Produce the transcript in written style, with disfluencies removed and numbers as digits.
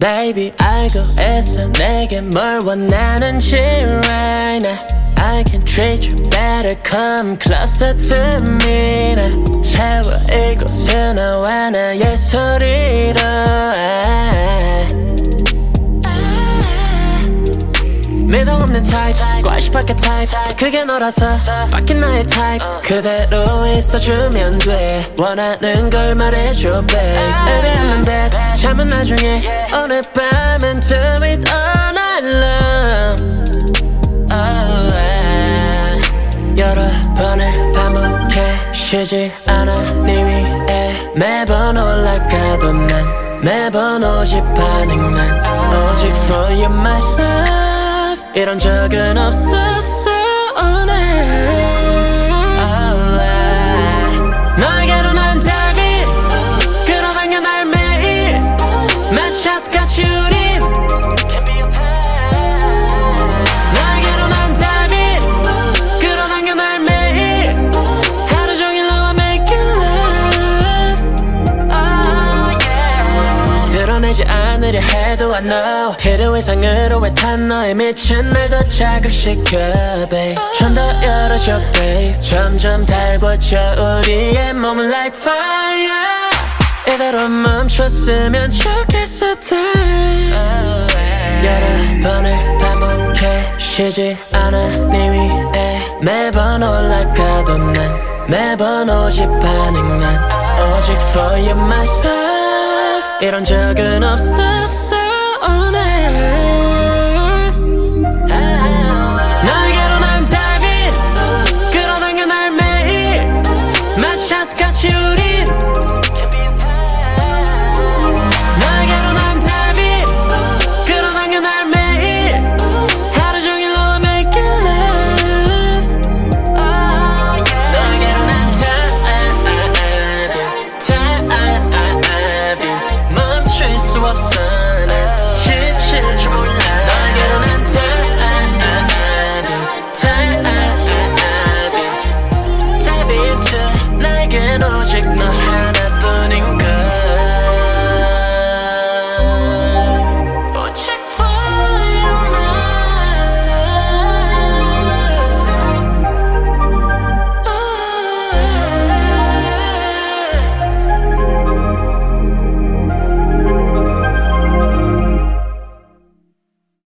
Baby 알고 있어 내게 뭘 원하는지 right now I can treat you better come closer to me now 채워 이곳은 너와 나의 소리로 미동 없는 type 과시밖에 type 그게 너라서 바뀐 나의 type 그대로 있어주면 돼 원하는 걸 말해줘 babe Baby I'm in bed 잠은 나중에 오늘 밤은 do it all night long 여러 번을 반복해 쉬지 않아 네 위에 매번 올라가도 난 매번 오직 반응만 오직 for you my love 이런 적은 없었어 오늘 너에게로 난 달빛 끌어당겨 날 매일 마차스 같이 우린 너에게로 난 달빛 끌어당겨 날 매일 하루 종일 너와 making love 드러내지 않으려 해도 I know 필요 이상으로 왜 탄 너의 미친 날 더 자극시켜 babe 좀 더 열어줘 babe 점점 달궈져 우리의 몸은 like fire 이대로 멈췄으면 좋겠어 time 여러 번을 반복해 쉬지 않아 네 위에 매번 올라가도 난 매번 오직 반응만 오직 for you my love 이런 적은 없었어 오늘 너에게로 난 달빛 끌어당겨 날 매일 마차스 같이 우린 너에게로 난 달빛 끌어당겨 날 매일 하루 종일 너와 making love 너에게로 난 달빛 멈출 수 없어 난 지칠 줄 몰라 너에게로 난 달빛 나에겐 오직 너